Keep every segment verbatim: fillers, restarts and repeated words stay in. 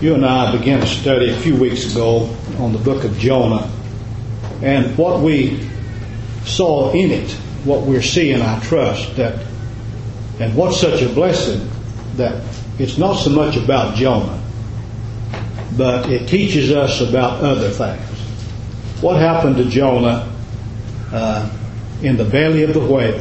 You and I began a study a few weeks ago on the book of Jonah, and what we saw in it, what we're seeing, I trust, that, and what's such a blessing that it's not so much about Jonah, but it teaches us about other things. What happened to Jonah uh, in the belly of the whale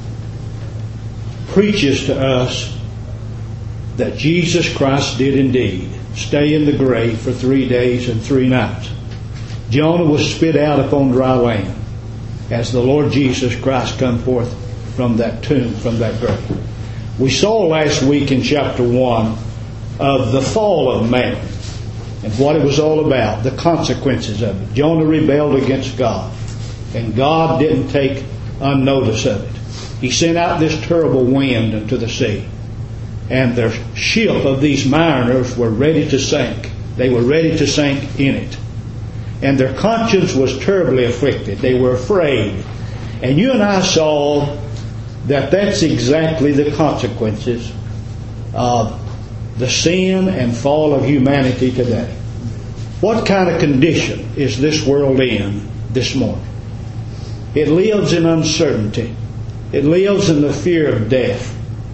preaches to us that Jesus Christ did indeed stay in the grave for three days and three nights. Jonah was spit out upon dry land as the Lord Jesus Christ come forth from that tomb, from that grave. We saw last week in chapter one of the fall of man and what it was all about, the consequences of it. Jonah rebelled against God, and God didn't take unnotice of it. He sent out this terrible wind into the sea, and the ship of these mariners were ready to sink. They were ready to sink in it. And their conscience was terribly afflicted. They were afraid. And you and I saw that that's exactly the consequences of the sin and fall of humanity today. What kind of condition is this world in this morning? It lives in uncertainty. It lives in the fear of death.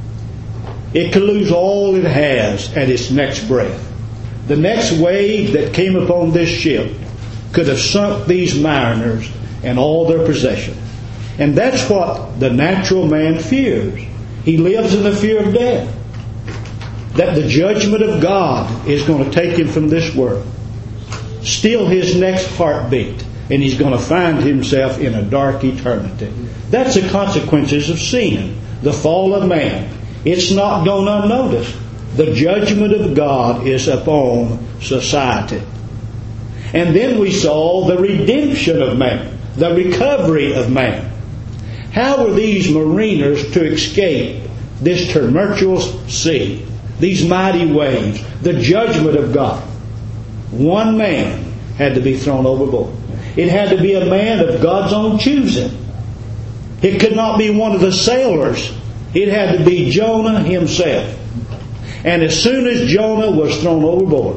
It could lose all it has at its next breath. The next wave that came upon this ship could have sunk these mariners and all their possessions. And that's what the natural man fears. He lives in the fear of death. That the judgment of God is going to take him from this world, steal his next heartbeat, and he's going to find himself in a dark eternity. That's the consequences of sin, the fall of man. It's not gone unnoticed. The judgment of God is upon society. And then we saw the redemption of man, the recovery of man. How were these mariners to escape this tumultuous sea, these mighty waves, the judgment of God? One man had to be thrown overboard. It had to be a man of God's own choosing. It could not be one of the sailors. It had to be Jonah himself. And as soon as Jonah was thrown overboard,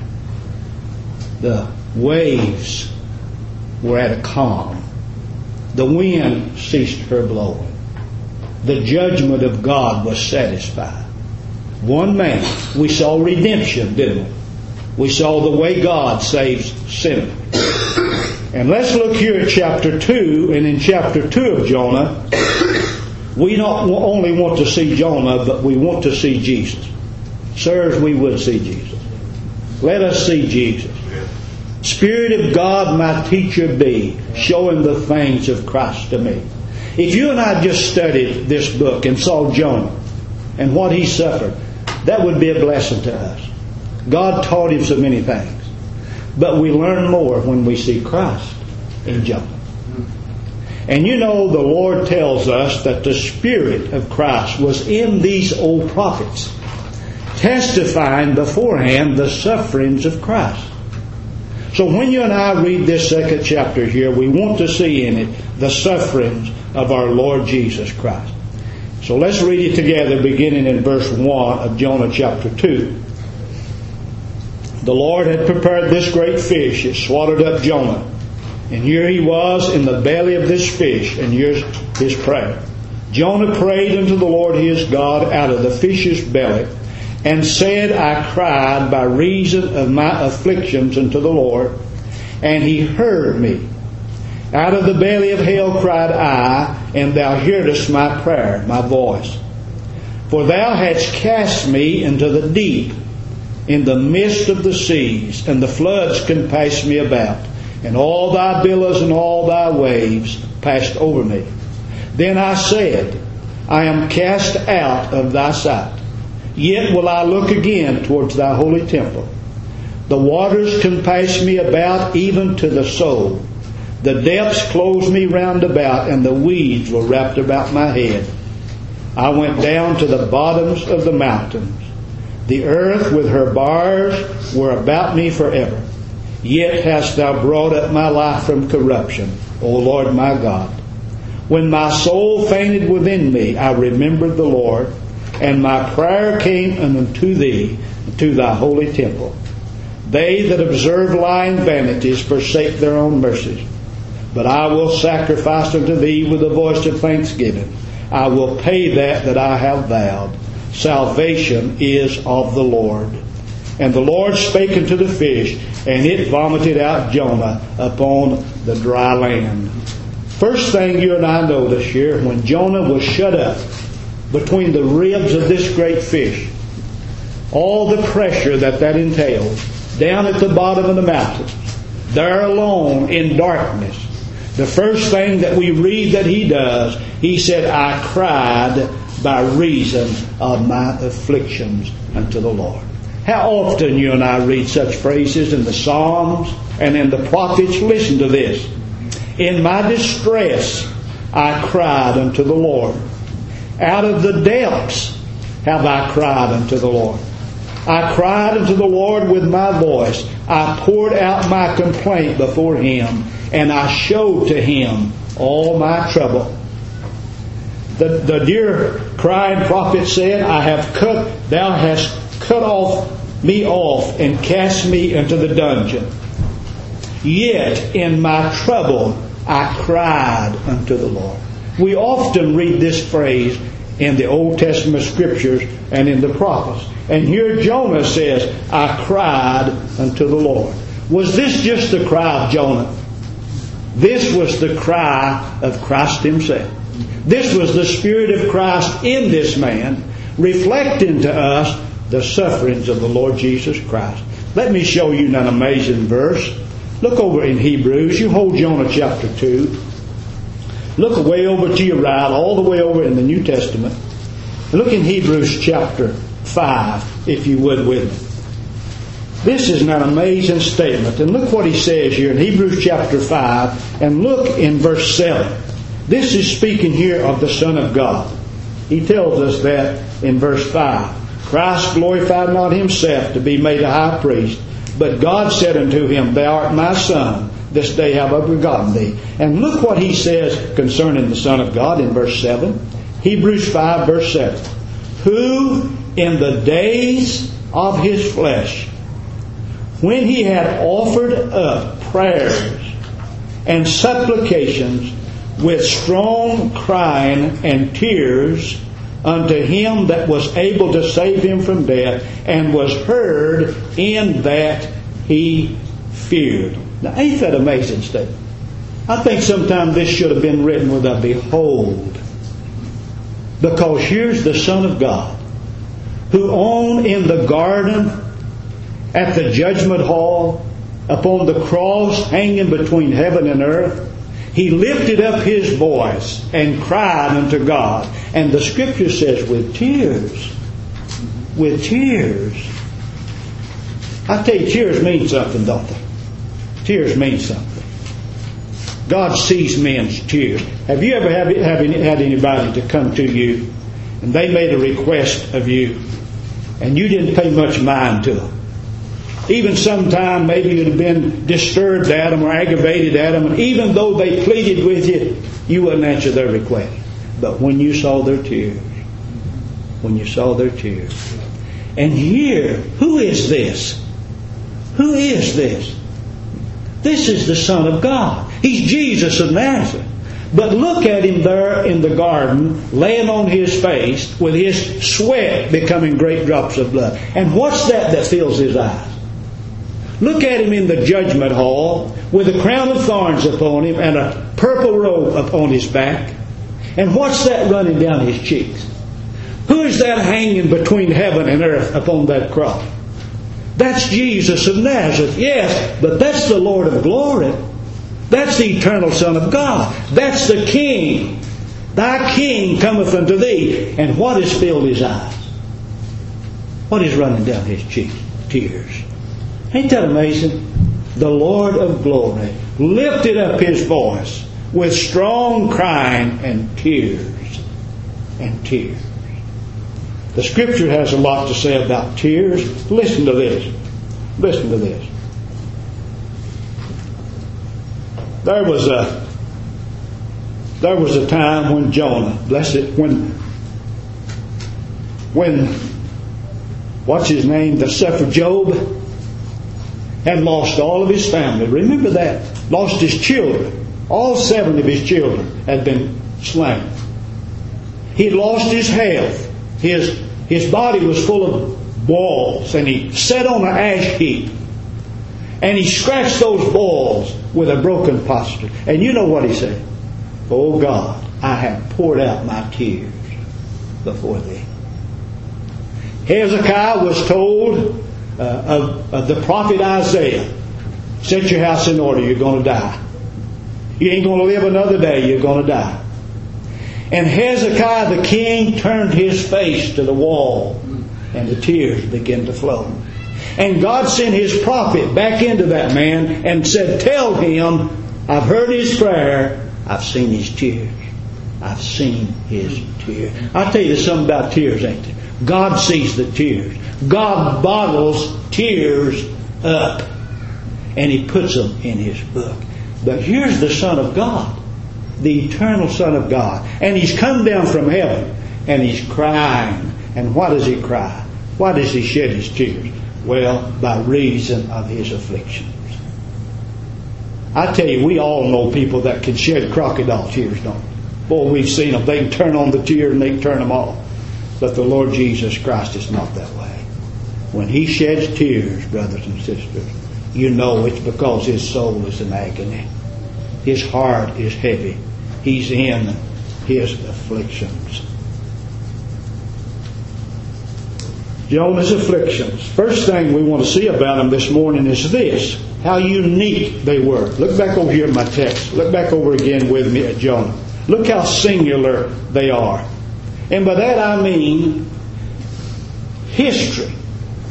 the waves were at a calm. The wind ceased her blowing. The judgment of God was satisfied. One man. We saw redemption, didn't we? We saw the way God saves sinners. And let's look here at chapter two. And in chapter two of Jonah, we not only want to see Jonah, but we want to see Jesus. Sirs, we would see Jesus. Let us see Jesus. Spirit of God, my teacher be, showing the things of Christ to me. If you and I just studied this book and saw Jonah and what he suffered, that would be a blessing to us. God taught him so many things. But we learn more when we see Christ in Jonah. And you know, the Lord tells us that the Spirit of Christ was in these old prophets, testifying beforehand the sufferings of Christ. So when you and I read this second chapter here, we want to see in it the sufferings of our Lord Jesus Christ. So let's read it together, beginning in verse one of Jonah chapter two. The Lord had prepared this great fish. It swallowed up Jonah. And here he was in the belly of this fish. And here's his prayer. Jonah prayed unto the Lord his God out of the fish's belly, and said, I cried by reason of my afflictions unto the Lord, and he heard me. Out of the belly of hell cried I, and thou heardest my prayer, my voice. For thou hadst cast me into the deep, in the midst of the seas, and the floods compassed me about, and all thy billows and all thy waves passed over me. Then I said, I am cast out of thy sight. Yet will I look again towards thy holy temple. The waters compassed me about, even to the soul. The depths closed me round about, and the weeds were wrapped about my head. I went down to the bottoms of the mountains. The earth with her bars were about me forever. Yet hast thou brought up my life from corruption, O Lord my God. When my soul fainted within me, I remembered the Lord, and my prayer came unto thee, to thy holy temple. They that observe lying vanities forsake their own mercies. But I will sacrifice unto thee with a voice of thanksgiving. I will pay that that I have vowed. Salvation is of the Lord. And the Lord spake unto the fish, and it vomited out Jonah upon the dry land. First thing you and I notice here, when Jonah was shut up between the ribs of this great fish, all the pressure that that entailed, down at the bottom of the mountains, there alone in darkness, the first thing that we read that he does, he said, I cried by reason of my afflictions unto the Lord. How often you and I read such phrases in the Psalms and in the prophets? Listen to this. In my distress I cried unto the Lord. Out of the depths have I cried unto the Lord. I cried unto the Lord with my voice. I poured out my complaint before Him, and I showed to Him all my trouble. The, the dear crying prophet said, I have cut, thou hast cut off me off and cast me into the dungeon. Yet in my trouble I cried unto the Lord. We often read this phrase in the Old Testament scriptures and in the prophets. And here Jonah says, I cried unto the Lord. Was this just the cry of Jonah? This was the cry of Christ Himself. This was the Spirit of Christ in this man, reflecting to us the sufferings of the Lord Jesus Christ. Let me show you an amazing verse. Look over in Hebrews. You hold Jonah chapter two. Look way over to your right, all the way over in the New Testament. Look in Hebrews chapter five, if you would with me. This is an amazing statement. And look what he says here in Hebrews chapter five. And look in verse seven. This is speaking here of the Son of God. He tells us that in verse five. Christ glorified not Himself to be made a high priest, but God said unto Him, Thou art my Son, this day have I begotten thee. And look what he says concerning the Son of God in verse seven. Hebrews five verse seven. Who in the days of His flesh, when He had offered up prayers and supplications with strong crying and tears unto Him that was able to save him from death, and was heard in that he feared. Now, ain't that amazing statement? I think sometimes this should have been written with a behold. Because here's the Son of God, who on in the garden, at the judgment hall, upon the cross hanging between heaven and earth, He lifted up His voice and cried unto God. And the Scripture says, with tears. With tears. I tell you, tears mean something, don't they? Tears mean something. God sees men's tears. Have you ever have, have any, had anybody to come to you and they made a request of you and you didn't pay much mind to them? Even sometime maybe you'd have been disturbed at them or aggravated at them, and even though they pleaded with you, you wouldn't answer their request. But when you saw their tears, when you saw their tears. And here, who is this? Who is this? This is the Son of God. He's Jesus of Nazareth. But look at Him there in the garden, laying on His face, with His sweat becoming great drops of blood. And what's that that fills His eyes? Look at Him in the judgment hall, with a crown of thorns upon Him and a purple robe upon His back. And what's that running down His cheeks? Who is that hanging between heaven and earth upon that cross? That's Jesus of Nazareth, yes, but that's the Lord of glory. That's the eternal Son of God. That's the King. Thy King cometh unto thee. And what has filled His eyes? What is running down His cheeks? Tears. Ain't that amazing? The Lord of glory lifted up His voice with strong crying and tears. And tears. The Scripture has a lot to say about tears. Listen to this. Listen to this. There was a there was a time when Jonah, bless it, when when what's his name that suffered Job? had lost all of his family. Remember that. Lost his children. All seven of his children had been slain. He had lost his health. His, his body was full of boils, and he sat on an ash heap. And he scratched those boils with a broken posture. And you know what he said? "Oh God, I have poured out my tears before thee." Hezekiah was told uh, of, of the prophet Isaiah, "Set your house in order, you're going to die. You ain't going to live another day, you're going to die." And Hezekiah the king turned his face to the wall, and the tears began to flow. And God sent His prophet back into that man and said, "Tell him, I've heard his prayer, I've seen his tears. I've seen his tears." I'll tell you something about tears, ain't there? God sees the tears. God bottles tears up, and He puts them in His book. But here's the Son of God, the eternal Son of God. And He's come down from heaven, and He's crying. And why does He cry? Why does He shed His tears? Well, by reason of His afflictions. I tell you, we all know people that can shed crocodile tears, don't we? Boy, we've seen them. They can turn on the tear and they can turn them off. But the Lord Jesus Christ is not that way. When He sheds tears, brothers and sisters, you know it's because His soul is in agony. His heart is heavy. He's in His afflictions. Jonah's afflictions. First thing we want to see about him this morning is this: how unique they were. Look back over here in my text. Look back over again with me at Jonah. Look how singular they are. And by that I mean history.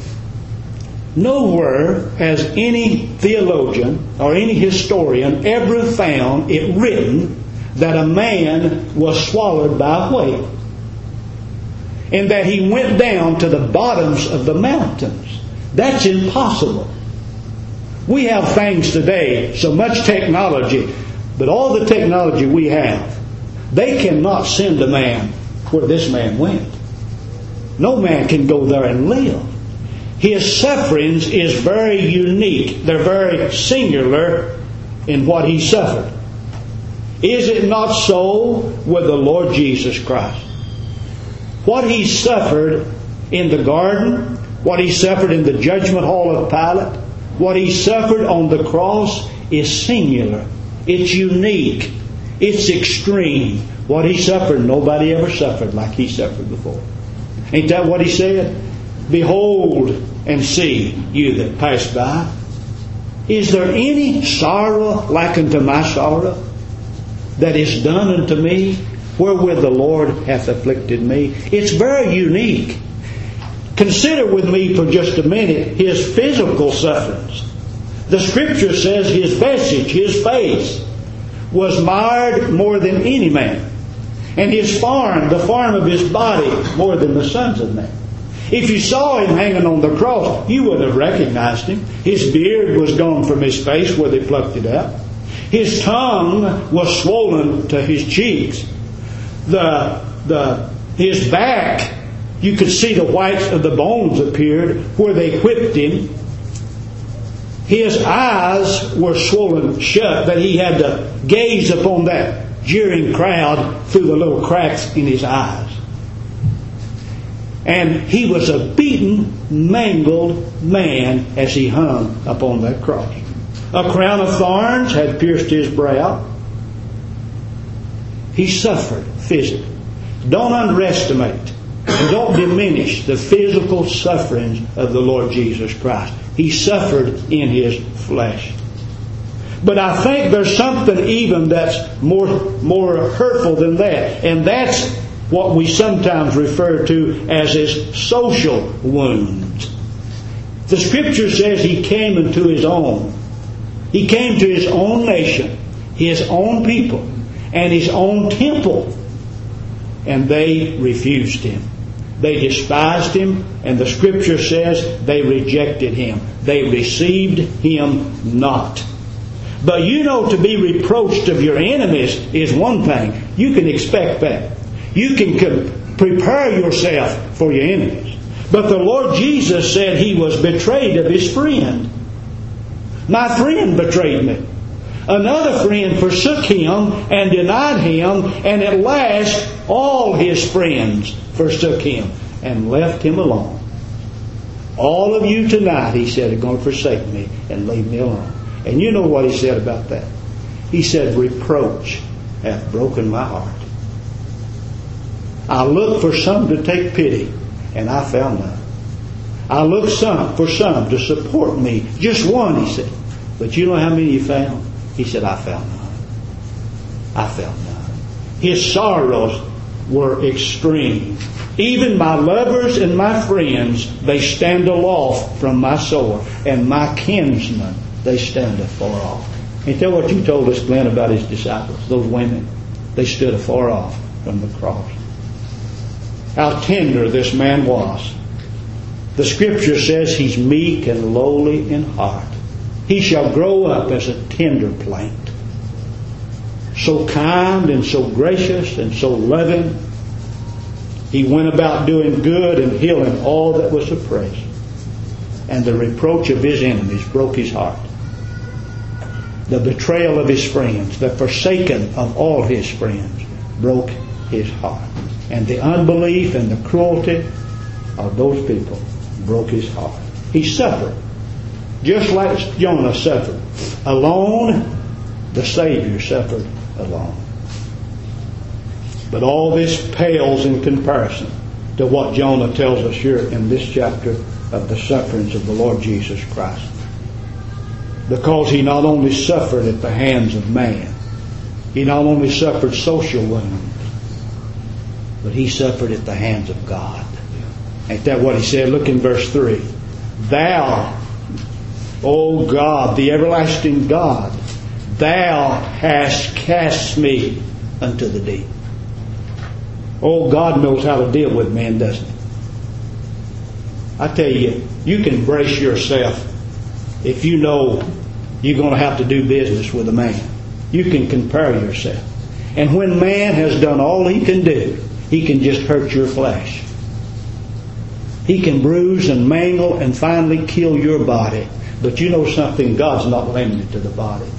Nowhere has any theologian or any historian ever found it written that a man was swallowed by a whale, and that he went down to the bottoms of the mountains. That's impossible. We have things today, so much technology, but all the technology we have, they cannot send a man where this man went. No man can go there and live. His sufferings is very unique. They're very singular in what He suffered. Is it not so with the Lord Jesus Christ? What He suffered in the garden, what He suffered in the judgment hall of Pilate, what He suffered on the cross is singular. It's unique. It's extreme. What He suffered, nobody ever suffered like He suffered before. Ain't that what He said? "Behold and see, you that pass by. Is there any sorrow like unto my sorrow that is done unto me, wherewith the Lord hath afflicted me?" It's very unique. Consider with me for just a minute His physical sufferings. The Scripture says His visage, His face, was marred more than any man, and His form, the form of His body, more than the sons of men. If you saw Him hanging on the cross, you would have recognized Him. His beard was gone from His face where they plucked it out. His tongue was swollen to His cheeks. The, the, his back, you could see the whites of the bones appeared where they whipped Him. His eyes were swollen shut, that He had to gaze upon that jeering crowd through the little cracks in His eyes. And He was a beaten, mangled man as He hung upon that cross. A crown of thorns had pierced His brow. He suffered physically. Don't underestimate and don't diminish the physical sufferings of the Lord Jesus Christ. He suffered in His flesh. But I think there's something even that's more, more hurtful than that. And that's what we sometimes refer to as His social wounds. The Scripture says He came into His own. He came to His own nation, His own people, and His own temple. And they refused Him. They despised Him, and the Scripture says they rejected Him. They received Him not. But you know, to be reproached of your enemies is one thing. You can expect that. You can prepare yourself for your enemies. But the Lord Jesus said He was betrayed of His friend. My friend betrayed me. Another friend forsook him and denied him, and at last all his friends forsook him and left him alone. All of you tonight, he said, are going to forsake me and leave me alone. And you know what he said about that? He said, reproach hath broken my heart. I looked for some to take pity, and I found none. I looked some for some to support me. Just one, he said. But you know how many he found? He said, I found none. I found none. His sorrows were extreme. Even my lovers and my friends, they stand aloft from my sore, and my kinsmen, they stand afar off. Ain't that what you told us, Glenn, about his disciples? Those women, they stood afar off from the cross. How tender this man was. The Scripture says he's meek and lowly in heart. He shall grow up as a tender plant. So kind and so gracious and so loving. He went about doing good and healing all that was oppressed. And the reproach of his enemies broke his heart. The betrayal of his friends, the forsaken of all his friends, broke his heart. And the unbelief and the cruelty of those people broke his heart. He suffered, just like Jonah suffered. Alone, the Savior suffered alone. But all this pales in comparison to what Jonah tells us here in this chapter of the sufferings of the Lord Jesus Christ. Because he not only suffered at the hands of man, he not only suffered social wounds, but he suffered at the hands of God. Ain't that what he said? Look in verse three. Thou, O God, the everlasting God, Thou hast cast me unto the deep. Oh, God knows how to deal with men, doesn't he? I tell you, you can brace yourself if you know you're going to have to do business with a man. You can compare yourself. And when man has done all he can do, he can just hurt your flesh. He can bruise and mangle and finally kill your body. But you know something? God's not limited to the body.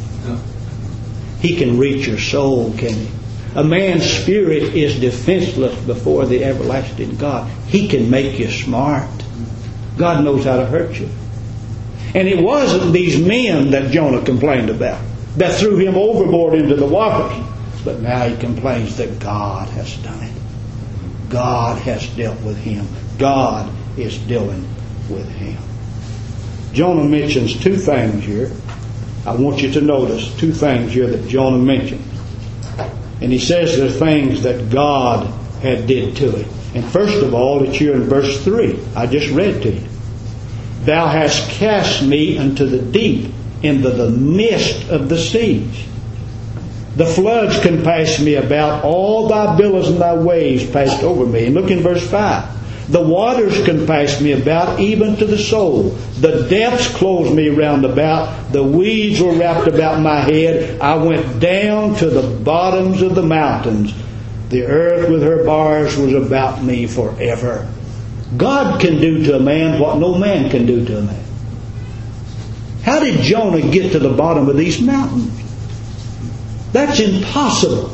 He can reach your soul, can he? A man's spirit is defenseless before the everlasting God. He can make you smart. God knows how to hurt you. And it wasn't these men that Jonah complained about that threw him overboard into the waters. But now he complains that God has done it. God has dealt with him. God is dealing with him. Jonah mentions two things here. I want you to notice two things here that Jonah mentions. And he says they're things that God had did to him. And first of all, it's here in verse three. I just read to you. Thou hast cast me into the deep, into the midst of the seas. The floods compassed me about. All thy billows and thy waves passed over me. And look in verse five. The waters compassed me about, even to the soul. The depths closed me round about. The weeds were wrapped about my head. I went down to the bottoms of the mountains. The earth with her bars was about me forever. God can do to a man what no man can do to a man. How did Jonah get to the bottom of these mountains? That's impossible.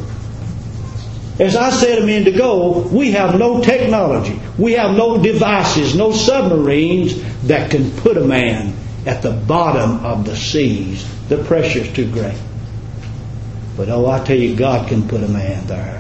As I said a minute ago, we have no technology. We have no devices, no submarines that can put a man at the bottom of the seas. The pressure's too great. But oh, I tell you, God can put a man there.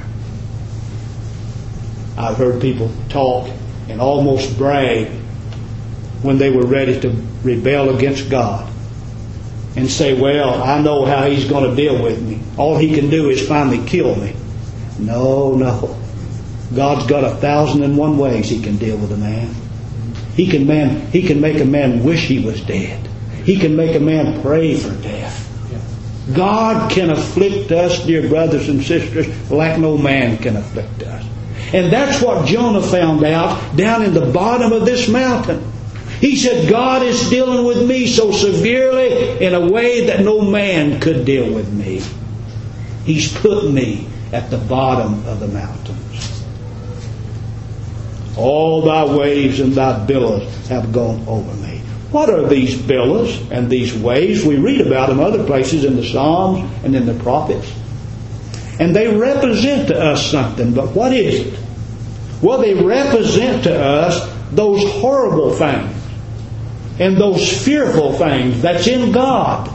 I've heard people talk and almost brag when they were ready to rebel against God and say, well, I know how He's going to deal with me. All He can do is finally kill me. No, no. God's got a thousand and one ways He can deal with a man. He can man. He can make a man wish he was dead. He can make a man pray for death. God can afflict us, dear brothers and sisters, like no man can afflict us. And that's what Jonah found out down in the bottom of this mountain. He said, God is dealing with me so severely in a way that no man could deal with me. He's put me at the bottom of the mountains. All thy waves and thy billows have gone over me. What are these billows and these waves? We read about them other places in the Psalms and in the prophets. And they represent to us something, but what is it? Well, they represent to us those horrible things and those fearful things that's in God.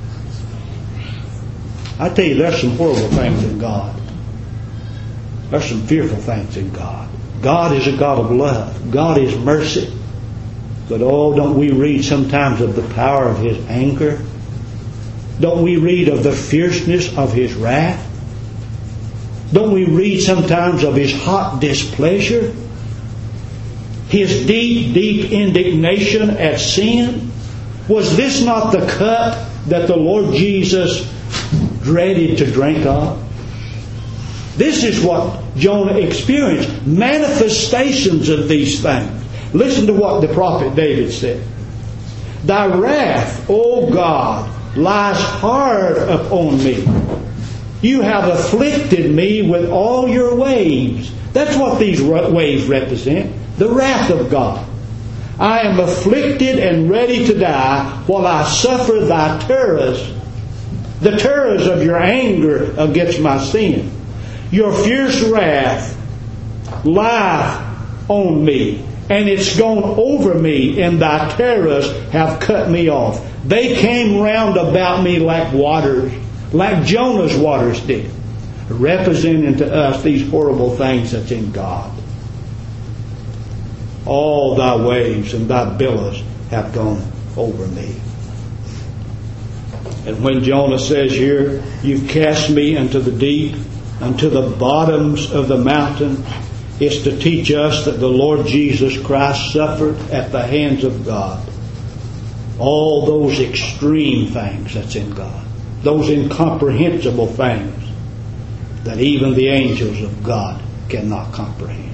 I tell you, there's some horrible things in God. There's some fearful things in God. God is a God of love. God is mercy. But oh, don't we read sometimes of the power of His anger? Don't we read of the fierceness of His wrath? Don't we read sometimes of His hot displeasure? His deep, deep indignation at sin? Was this not the cup that the Lord Jesus dreaded to drink of? This is what Jonah experienced. Manifestations of these things. Listen to what the prophet David said. Thy wrath, O God, lies hard upon me. You have afflicted me with all your waves. That's what these waves represent. The wrath of God. I am afflicted and ready to die while I suffer thy terrors. The terrors of your anger against my sin. Your fierce wrath lieth on me, and it's gone over me, and thy terrors have cut me off. They came round about me like waters, like Jonah's waters did, representing to us these horrible things that's in God. All thy waves and thy billows have gone over me. And when Jonah says here, you've cast me into the deep, unto the bottoms of the mountains, it's to teach us that the Lord Jesus Christ suffered at the hands of God. All those extreme things that's in God. Those incomprehensible things that even the angels of God cannot comprehend.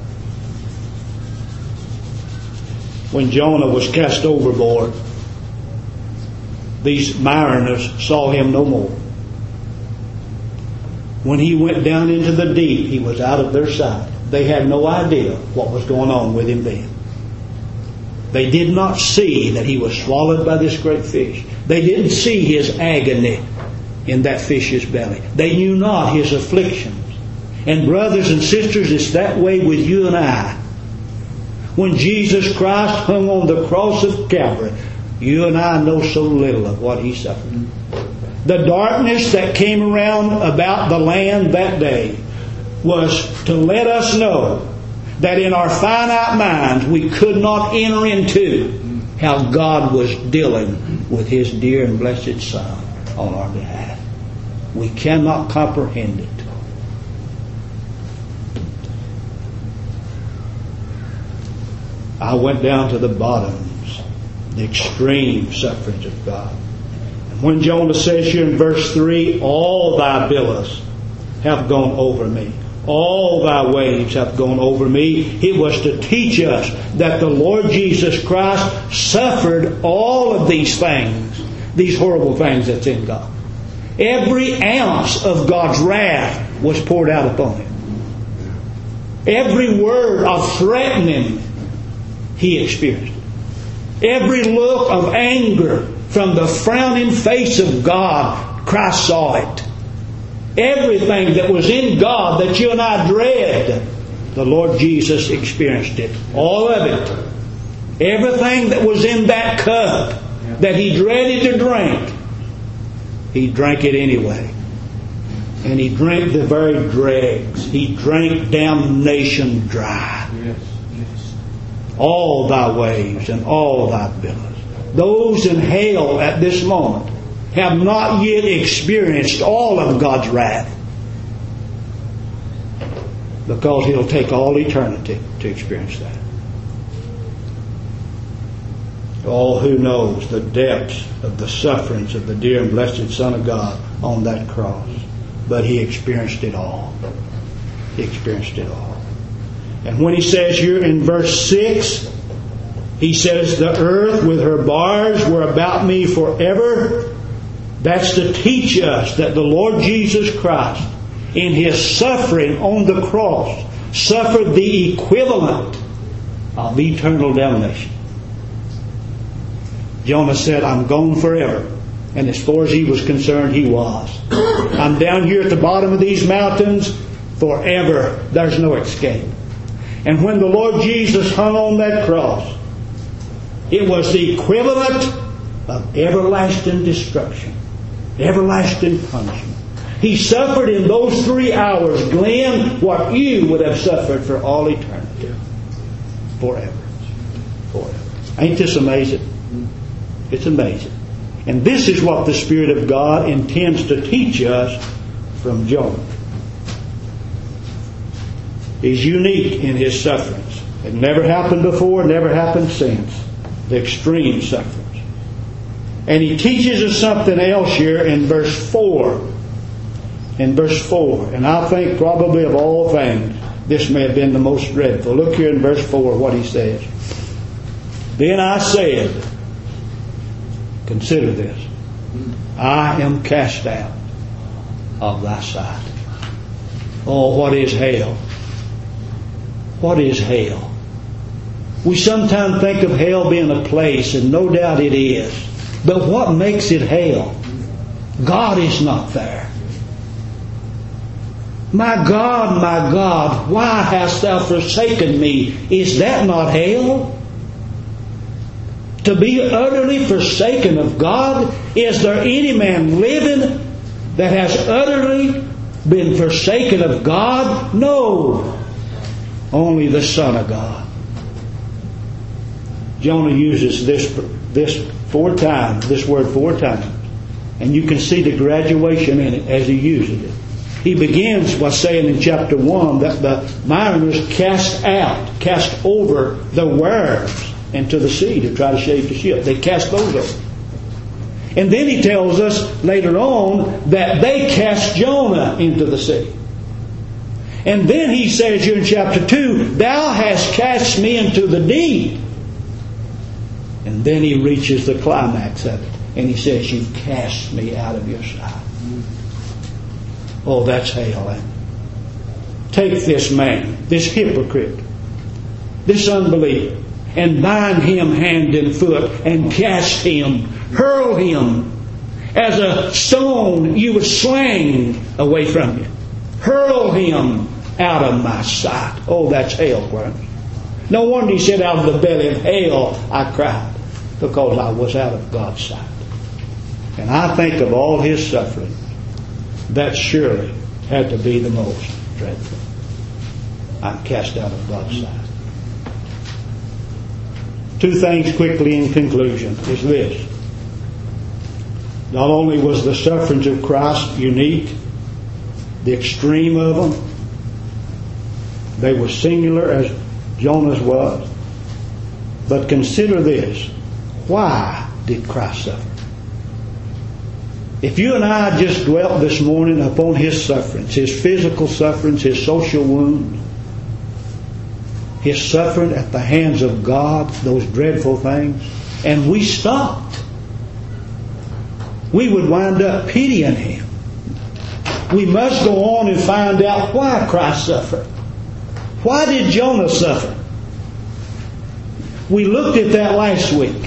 When Jonah was cast overboard, these mariners saw him no more. When he went down into the deep, he was out of their sight. They had no idea what was going on with him then. They did not see that he was swallowed by this great fish. They didn't see his agony in that fish's belly. They knew not his afflictions. And brothers and sisters, it's that way with you and I. When Jesus Christ hung on the cross of Calvary, you and I know so little of what He suffered. The darkness that came around about the land that day was to let us know that in our finite minds we could not enter into how God was dealing with His dear and blessed Son on our behalf. We cannot comprehend it. I went down to the bottoms, the extreme sufferings of God. And when Jonah says here in verse three, all thy billows have gone over me. All thy waves have gone over me. It was to teach us that the Lord Jesus Christ suffered all of these things, these horrible things that's in God. Every ounce of God's wrath was poured out upon Him. Every word of threatening He experienced. Every look of anger from the frowning face of God, Christ saw it. Everything that was in God that you and I dread, the Lord Jesus experienced it. All of it. Everything that was in that cup that He dreaded to drink, He drank it anyway. And He drank the very dregs. He drank damnation dry. Yes. Yes. All thy waves and all thy billows. Those in hell at this moment have not yet experienced all of God's wrath, because He'll take all eternity to experience that. Oh, who knows the depths of the sufferings of the dear and blessed Son of God on that cross? But He experienced it all. He experienced it all. And when He says here in verse six, He says, the earth with her bars were about me forever. That's to teach us that the Lord Jesus Christ, in His suffering on the cross, suffered the equivalent of eternal damnation. Jonah said, I'm gone forever. And as far as he was concerned, he was. I'm down here at the bottom of these mountains forever. There's no escape. And when the Lord Jesus hung on that cross, it was the equivalent of everlasting destruction, everlasting punishment. He suffered in those three hours, Glenn, what you would have suffered for all eternity. Forever. Forever. Ain't this amazing? It's amazing. And this is what the Spirit of God intends to teach us from Jonah. He's unique in his sufferings. It never happened before, never happened since. The extreme sufferings. And he teaches us something else here in verse four. In verse four. And I think probably of all things, this may have been the most dreadful. Look here in verse four what he says. Then I said, consider this, I am cast out of thy sight. Oh, what is hell? What is hell? We sometimes think of hell being a place, and no doubt it is. But what makes it hell? God is not there. My God, my God, why hast thou forsaken me? Is that not hell? To be utterly forsaken of God? Is there any man living that has utterly been forsaken of God? No. Only the Son of God. Jonah uses this this four times, this word four times. And you can see the graduation in it as he uses it. He begins by saying in chapter one that the mariners cast out, cast over the worms into the sea to try to save the ship. They cast those over. And then he tells us later on that they cast Jonah into the sea. And then he says here in chapter two, thou hast cast me into the deep. And then he reaches the climax of it. And he says, you've cast me out of your sight. Oh, that's hell. Eh? Take this man, this hypocrite, this unbeliever, and bind him hand and foot, and cast him, hurl him, as a stone you would sling away from you. Hurl him out of my sight. Oh, that's hell, friends. No wonder he said, out of the belly of hell I cried, because I was out of God's sight. And I think of all his suffering, that surely had to be the most dreadful. I'm cast out of God's sight. Two things quickly in conclusion is this. Not only was the sufferings of Christ unique, the extreme of them, they were singular as Jonah's was, but consider this. Why did Christ suffer? If you and I just dwelt this morning upon His sufferings, His physical sufferings, His social wounds, His suffering at the hands of God, those dreadful things, and we stopped, we would wind up pitying Him. We must go on and find out why Christ suffered. Why did Jonah suffer? We looked at that last week.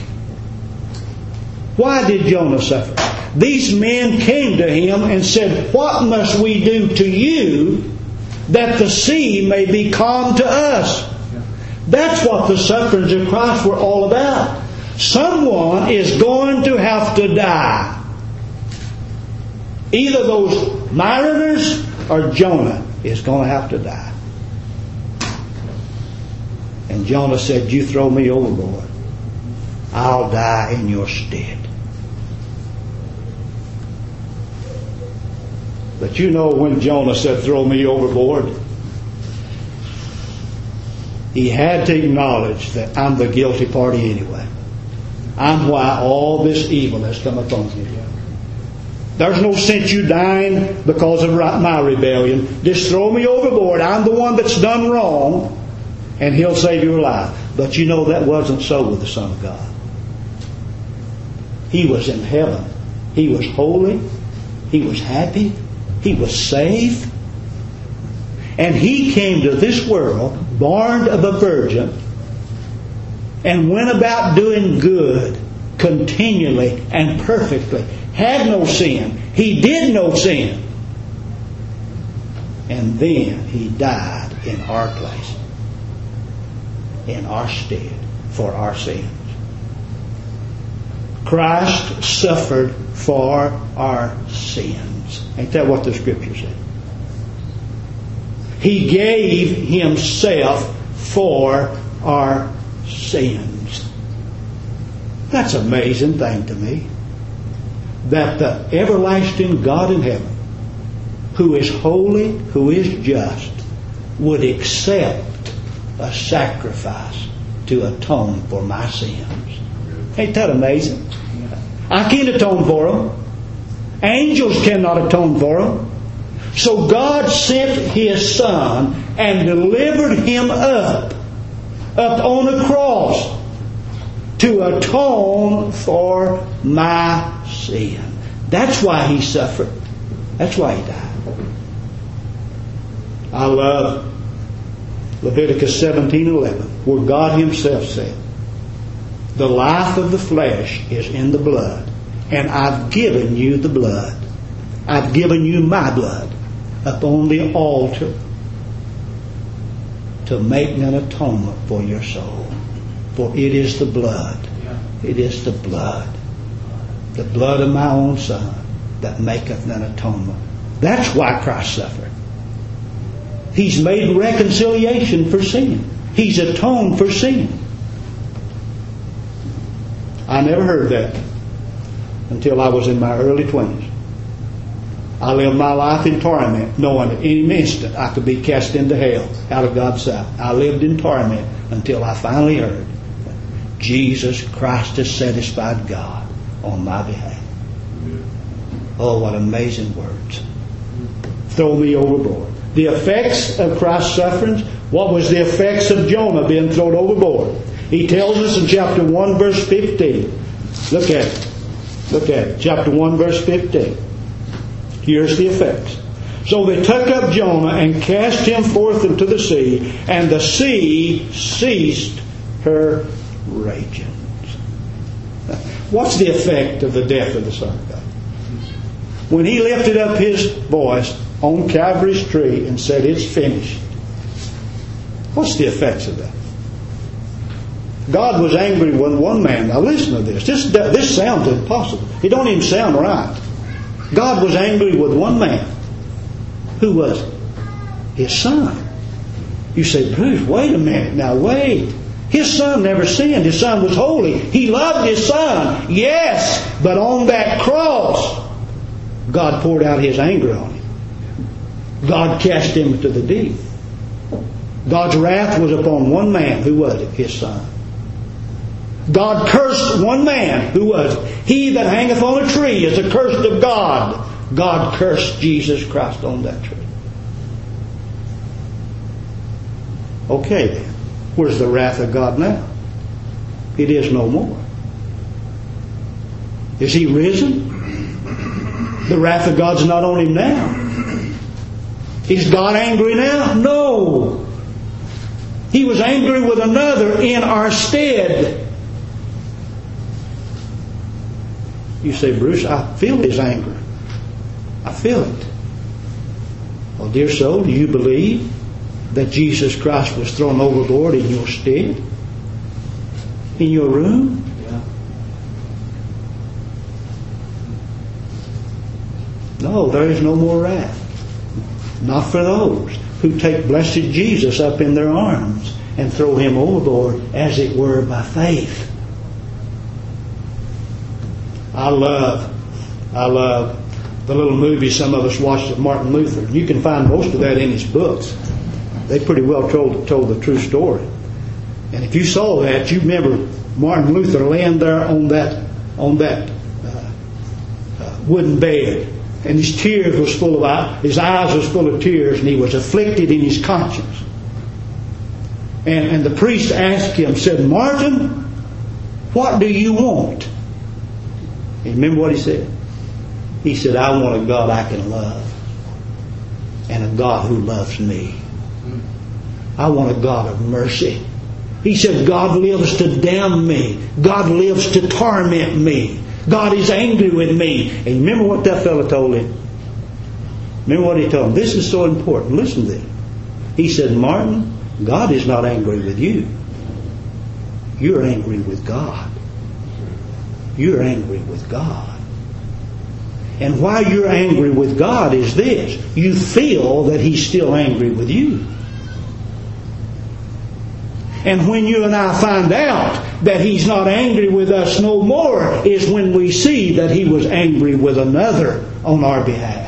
Why did Jonah suffer? These men came to him and said, what must we do to you that the sea may be calm to us? That's what the sufferings of Christ were all about. Someone is going to have to die. Either those mariners or Jonah is going to have to die. And Jonah said, you throw me overboard, I'll die in your stead. But you know, when Jonah said, throw me overboard, he had to acknowledge that I'm the guilty party anyway. I'm why all this evil has come upon you. There's no sense you dying because of my rebellion. Just throw me overboard. I'm the one that's done wrong, and He'll save your life. But you know that wasn't so with the Son of God. He was in heaven. He was holy. He was happy. He was saved. And He came to this world, born of a virgin, and went about doing good continually and perfectly, had no sin. He did no sin. And then He died in our place, in our stead, for our sins. Christ suffered for our sins. Ain't that what the Scripture said? He gave Himself for our sins. That's an amazing thing to me. That the everlasting God in heaven, who is holy, who is just, would accept a sacrifice to atone for my sins. Ain't that amazing? I can't atone for them. Angels cannot atone for them. So God sent His Son and delivered Him up, up on a cross to atone for my sin. That's why He suffered. That's why He died. I love Leviticus seventeen eleven, where God Himself said, "The life of the flesh is in the blood, and I've given you the blood. I've given you my blood upon the altar to make an atonement for your soul. For it is the blood. It is the blood. The blood of my own Son that maketh an atonement." That's why Christ suffered. He's made reconciliation for sin. He's atoned for sin. I never heard that until I was in my early twenties. I lived my life in torment, knowing at any instant I could be cast into hell out of God's sight. I lived in torment until I finally heard, Jesus Christ has satisfied God on my behalf. Oh, what amazing words. Throw me overboard. The effects of Christ's sufferings. What was the effects of Jonah being thrown overboard? He tells us in chapter one, verse fifteen. Look at it. Look at it. Chapter one, verse fifteen. Here's the effects. "So they took up Jonah and cast him forth into the sea, and the sea ceased her raging." What's the effect of the death of the Son of God? When He lifted up His voice on Calvary's tree and said, "It's finished." What's the effects of that? God was angry with one man. Now listen to this. This, this sounds impossible. It don't even sound right. God was angry with one man. Who was it? His Son. You say, "Bruce, wait a minute. Now wait. His Son never sinned. His Son was holy. He loved His Son. Yes, but on that cross, God poured out His anger on Him. God cast Him into the deep. God's wrath was upon one man. Who was it? His Son. God cursed one man. Who was it? He that hangeth on a tree is accursed of God. God cursed Jesus Christ on that tree. Okay then. Where's the wrath of God now? It is no more. Is He risen? The wrath of God's not on Him now. Is God angry now? No. He was angry with another in our stead. You say, "Bruce, I feel His anger. I feel it." Well, dear soul, do you believe that Jesus Christ was thrown overboard in your stead? In your room? Yeah. No, there is no more wrath. Not for those who take blessed Jesus up in their arms and throw Him overboard, as it were, by faith. I love, I love the little movie some of us watched of Martin Luther. You can find most of that in his books. They pretty well told, told the true story. And if you saw that, you remember Martin Luther laying there on that on that uh, uh, wooden bed, and his tears was full of eye, his eyes was full of tears, and he was afflicted in his conscience. And and the priest asked him, said, "Martin, what do you want?" And remember what he said? He said, "I want a God I can love, and a God who loves me. I want a God of mercy, He said, God lives to damn me. God lives to torment me. God is angry with me. And remember what that fellow told him? Remember what he told him? This is so important. Listen to this. He said, Martin, God is not angry with you. You're angry with God. You're angry with God. And why you're angry with God is this. You feel that He's still angry with you. And when you and I find out that He's not angry with us no more is when we see that He was angry with another on our behalf.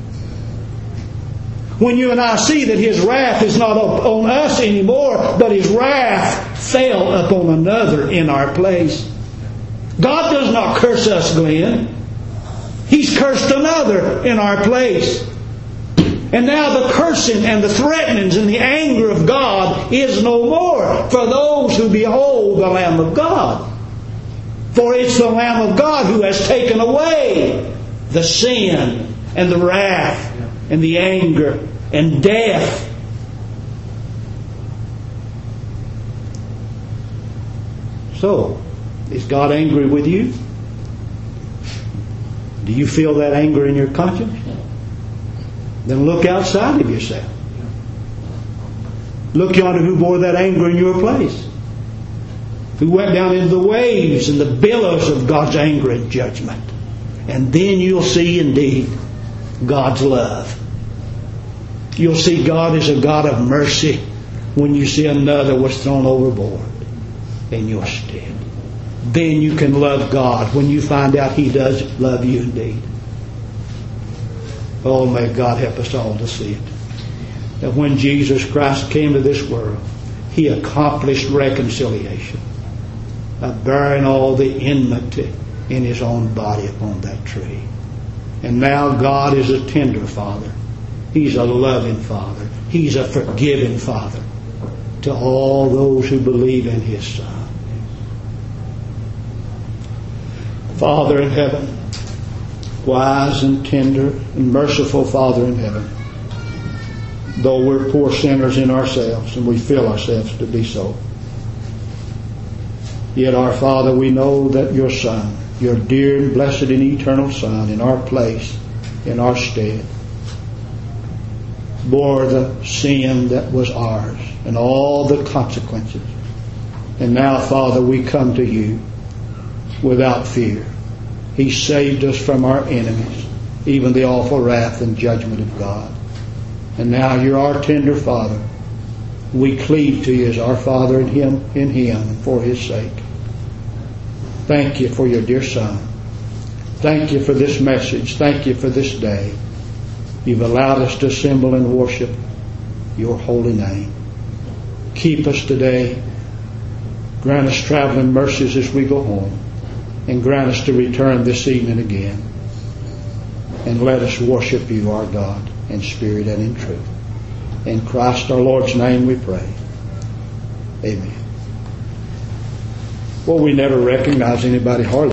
When you and I see that His wrath is not up on us anymore, but His wrath fell upon another in our place. God does not curse us, Glenn. He's cursed another in our place. And now the cursing and the threatenings and the anger of God is no more for those who behold the Lamb of God. For it's the Lamb of God who has taken away the sin and the wrath and the anger and death. So, is God angry with you? Do you feel that anger in your conscience? Then look outside of yourself. Look yonder who bore that anger in your place. Who went down into the waves and the billows of God's anger and judgment. And then you'll see indeed God's love. You'll see God is a God of mercy when you see another was thrown overboard in your stead. Then you can love God when you find out He does love you indeed. Oh, may God help us all to see it. That when Jesus Christ came to this world, He accomplished reconciliation by bearing all the enmity in His own body upon that tree. And now God is a tender Father. He's a loving Father. He's a forgiving Father to all those who believe in His Son. Father in heaven, wise and tender and merciful Father in heaven, though we're poor sinners in ourselves and we feel ourselves to be so, yet our Father, we know that your Son, your dear and blessed and eternal Son, in our place, in our stead, bore the sin that was ours and all the consequences. And now, Father, we come to you without fear. He saved us from our enemies, even the awful wrath and judgment of God. And now you're our tender Father. We cleave to you as our Father in Him, in Him, and for His sake. Thank you for your dear Son. Thank you for this message. Thank you for this day. You've allowed us to assemble and worship your holy name. Keep us today. Grant us traveling mercies as we go home. And grant us to return this evening again. And let us worship you, our God, in spirit and in truth. In Christ our Lord's name we pray. Amen. Well, we never recognize anybody hardly.